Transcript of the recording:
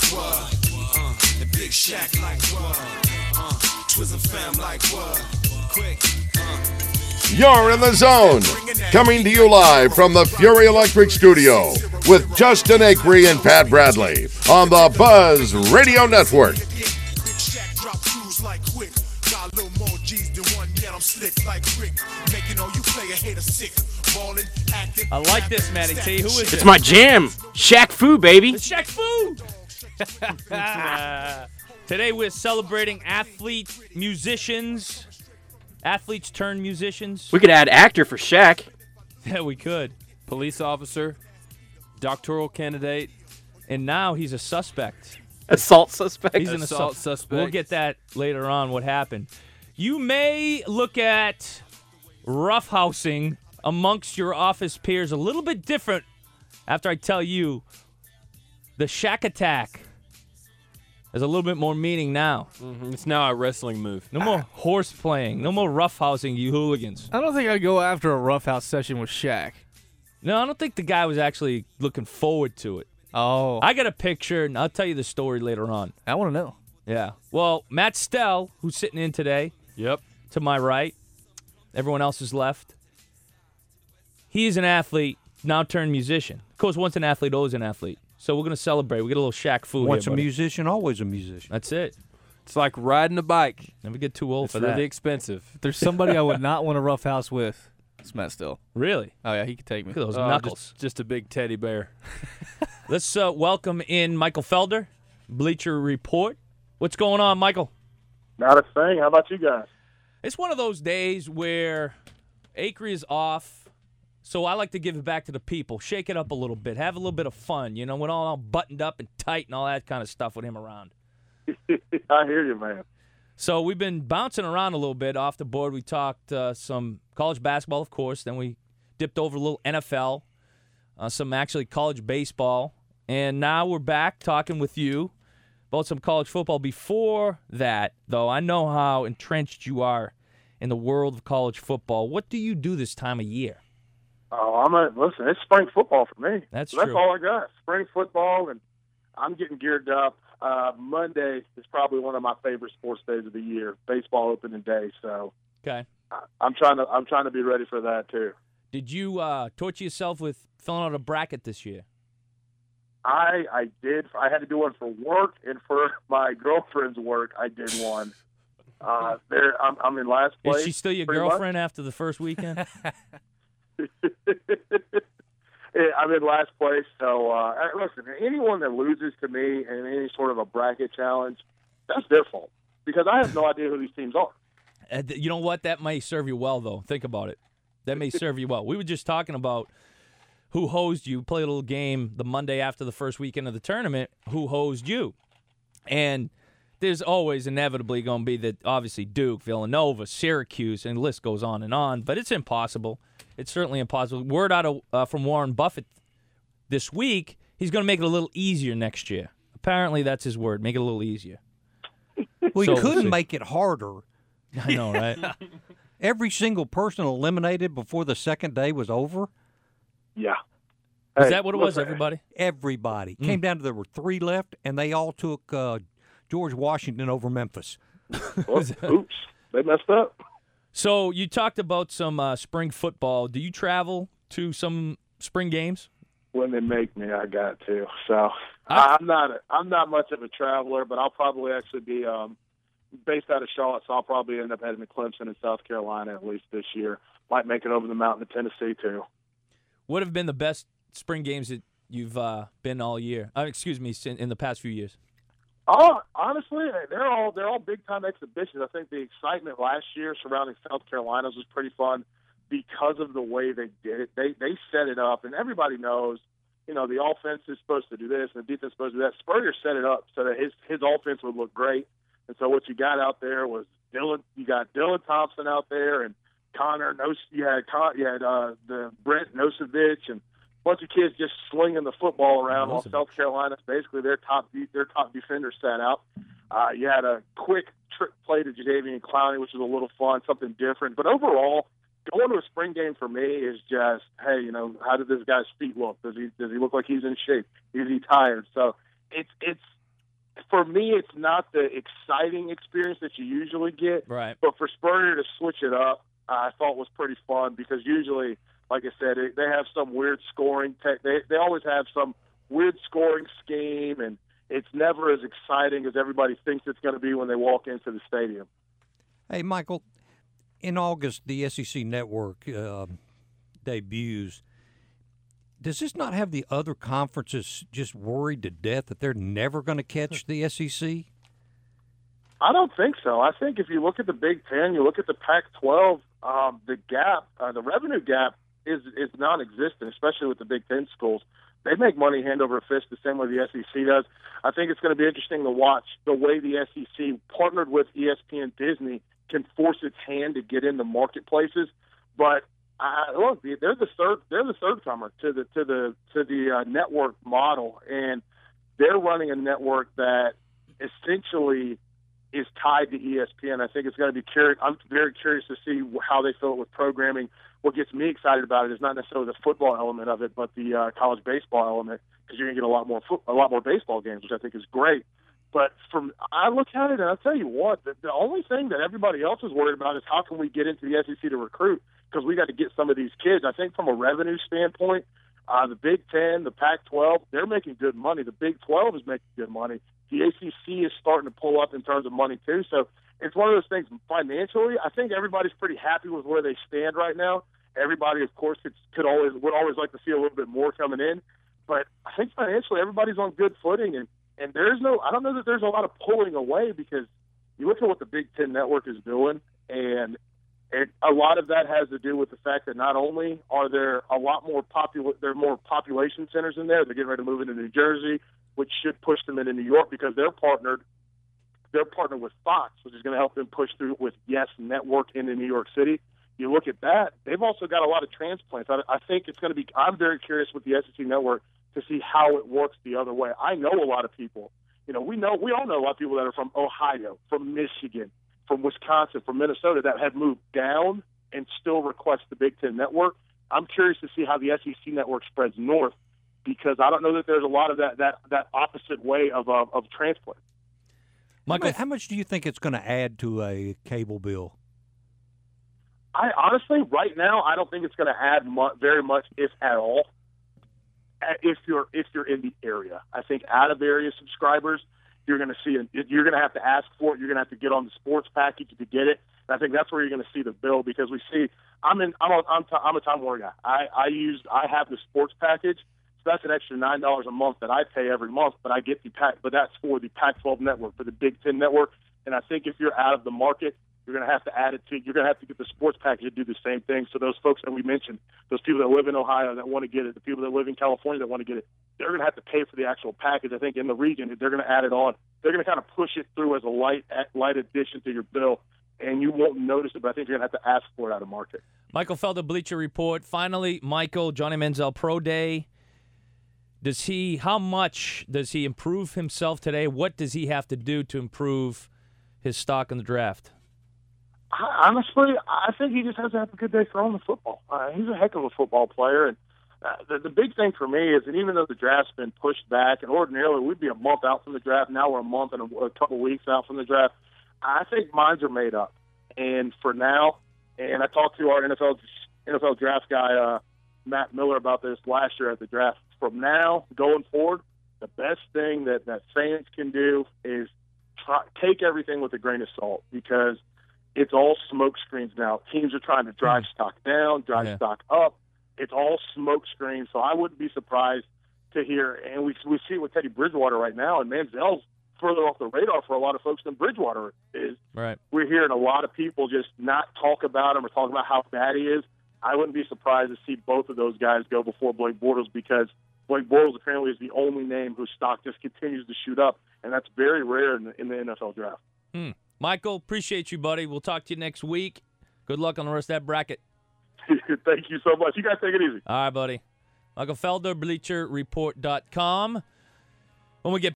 what? And Big Shaq like what? Twism fam like what? Quick, You're in the zone. Coming to you live from the Fury Electric Studio with Justin Acree and Pat Bradley on the Buzz Radio Network. Big Shaq drop shoes like quick. Got a little more G's than one, yet I'm slick like Rick. Making all you player haters sick. Ballin', acting. I like this, Matty T. Who is it? It's my jam. Shaq Fu, baby. It's Shaq Fu. Today we're celebrating athletes turned musicians. We could add actor for Shaq. Yeah, we could. Police officer, doctoral candidate, And now he's a suspect. Assault suspect. He's an assault suspect. We'll get that later on, what happened. You may look at roughhousing amongst your office peers a little bit different after I tell you the Shaq attack. There's a little bit more meaning now. Mm-hmm. It's now a wrestling move. No more horse playing. No more roughhousing, you hooligans. I don't think I'd go after a roughhouse session with Shaq. No, I don't think the guy was actually looking forward to it. Oh. I got a picture, and I'll tell you the story later on. I want to know. Yeah. Well, Matt Stell, who's sitting in today, Yep. to my right, everyone else is left. He's an athlete, now turned musician. Of course, once an athlete, always an athlete. So we're going to celebrate. We get a little Shaq food Once here, a buddy. musician, always a musician. That's it. It's like riding a bike. Never get too old It's for really that. expensive. If there's somebody I would not want to roughhouse with, it's Matt Still. Really? Oh, yeah, he could take me. Look at those knuckles. Just a big teddy bear. Let's welcome in Michael Felder, Bleacher Report. What's going on, Michael? Not a thing. How about you guys? It's one of those days where Acree is off, so I like to give it back to the people. Shake it up a little bit. Have a little bit of fun, you know, when all buttoned up and tight and all that kind of stuff with him around. I hear you, man. So we've been bouncing around a little bit off the board. We talked some college basketball, of course. Then we dipped over a little NFL, some actually college baseball. And now we're back talking with you about some college football. Before that, though, I know how entrenched you are in the world of college football. What do you do this time of year? Oh, listen, it's spring football for me. That's That's true. all I got. Spring football, and I'm getting geared up. Monday is probably one of my favorite sports days of the year, baseball opening day. So Okay. I'm trying to be ready for that too. Did you torture yourself with filling out a bracket this year? I did. I had to do one for work and for my girlfriend's work. I did one. I'm in last place. Is she still your pretty much. girlfriend after the first weekend? I'm in last place. So, listen, anyone that loses to me in any sort of a bracket challenge, that's their fault because I have no idea who these teams are. You know what? That may serve you well, though. Think about it. That may serve you well. We were just talking about who hosed you. Played a little game the Monday after the first weekend of the tournament. Who hosed you? And there's always inevitably going to be that, obviously, Duke, Villanova, Syracuse, and the list goes on and on. But it's impossible. It's certainly impossible. Word out of from Warren Buffett this week, he's going to make it a little easier next year. Apparently, that's his word. Make it a little easier. Well, So you couldn't we'll see. make it harder. I know, right? Every single person eliminated before the second day was over. Yeah. Is Hey, that what it was, listen, everybody? Everybody. Came down to there were 3 left, and they all took George Washington over Memphis. Oops, they messed up. So you talked about some spring football. Do you travel to some spring games? When they make me, I got to. So I'm not much of a traveler, but I'll probably actually be based out of Charlotte, so I'll probably end up heading to Clemson in South Carolina at least this year. Might make it over the mountain to Tennessee too. What have been the best spring games that you've been all year? In the past few years. Oh, honestly, they're all big time exhibitions. I think the excitement last year surrounding South Carolina's was pretty fun because of the way they did it. They set it up, and everybody knows, you know, the offense is supposed to do this and the defense is supposed to do that. Spurrier set it up so that his offense would look great. And so what you got out there was Dylan. You got Dylan Thompson out there, and Connor. You had the Brent Nosevich and a bunch of kids just slinging the football around while South Carolina's basically their top defender sat out. You had a quick trick play to Jadeveon Clowney, which was a little fun, something different. But overall, going to a spring game for me is just, hey, you know, how did this guy's feet look? Does he look like he's in shape? Is he tired? So it's for me, it's not the exciting experience that you usually get. Right. But for Spurrier to switch it up, I thought was pretty fun because usually, like I said, they have some weird scoring. They always have some weird scoring scheme, and it's never as exciting as everybody thinks it's going to be when they walk into the stadium. Hey, Michael, in August, the SEC Network debuts. Does this not have the other conferences just worried to death that they're never going to catch the SEC? I don't think so. I think if you look at the Big Ten, you look at the Pac-12, the gap, the revenue gap is non-existent, especially with the Big Ten schools. They make money hand over fist the same way the SEC does. I think it's going to be interesting to watch the way the SEC, partnered with ESPN Disney, can force its hand to get into marketplaces. But look, they're the third comer to the network model, and they're running a network that essentially is tied to ESPN. I think it's going to be curious. I'm very curious to see how they fill it with programming. What gets me excited about it is not necessarily the football element of it, but the college baseball element, because you're going to get a lot more baseball games, which I think is great. But I look at it, and I'll tell you what, the only thing that everybody else is worried about is how can we get into the SEC to recruit, because we got to get some of these kids. I think from a revenue standpoint, the Big Ten, the Pac-12, they're making good money. The Big 12 is making good money. The ACC is starting to pull up in terms of money, too. So it's one of those things financially. I think everybody's pretty happy with where they stand right now. Everybody, of course, would always like to see a little bit more coming in. But I think financially everybody's on good footing. And I don't know that there's a lot of pulling away, because you look at what the Big Ten Network is doing, and a lot of that has to do with the fact that not only are there there are more population centers in there, they're getting ready to move into New Jersey, which should push them into New York because they're partnered with Fox, which is going to help them push through with Yes Network into New York City. You look at that, they've also got a lot of transplants. I think it's going to be – I'm very curious with the SEC Network to see how it works the other way. I know a lot of people. We all know a lot of people that are from Ohio, from Michigan, from Wisconsin, from Minnesota that have moved down and still request the Big Ten Network. I'm curious to see how the SEC Network spreads north, because I don't know that there's a lot of that opposite way of transplant. Michael, how much do you think it's going to add to a cable bill? I honestly, right now, I don't think it's going to add very much, if at all. If you're in the area, I think out of area subscribers, you're going to have to ask for it. You're going to have to get on the sports package to get it. And I think that's where you're going to see the bill, because we see I'm a Time Warner guy. I have the sports package, so that's an extra $9 a month that I pay every month. But I get but that's for the Pac-12 network, for the Big Ten network. And I think if you're out of the market, you're going to have to add it to. You're going to have to get the sports package to do the same thing. So those folks that we mentioned, those people that live in Ohio that want to get it, the people that live in California that want to get it, they're going to have to pay for the actual package. I think in the region, they're going to add it on. They're going to kind of push it through as a light addition to your bill, and you won't notice it. But I think you're going to have to ask for it out of market. Michael Felder, Bleacher Report. Finally, Michael, Johnny Manziel Pro Day. How much does he improve himself today? What does he have to do to improve his stock in the draft? Honestly, I think he just has to have a good day throwing the football. He's a heck of a football player, and the big thing for me is that even though the draft's been pushed back, and ordinarily we'd be a month out from the draft, now we're a month and a couple weeks out from the draft, I think minds are made up. And for now, and I talked to our NFL draft guy, Matt Miller, about this last year at the draft. From now going forward, the best thing that fans can do is take everything with a grain of salt, because it's all smoke screens now. Teams are trying to drive stock down, stock up. It's all smoke screens. So I wouldn't be surprised to hear, and we see it with Teddy Bridgewater right now, and Manziel's further off the radar for a lot of folks than Bridgewater is. Right. We're hearing a lot of people just not talk about him or talk about how bad he is. I wouldn't be surprised to see both of those guys go before Blake Bortles, because Blake Bortles apparently is the only name whose stock just continues to shoot up, and that's very rare in the NFL draft. Michael, appreciate you, buddy. We'll talk to you next week. Good luck on the rest of that bracket. Thank you so much. You guys take it easy. All right, buddy. Michael Felder, BleacherReport.com. When we get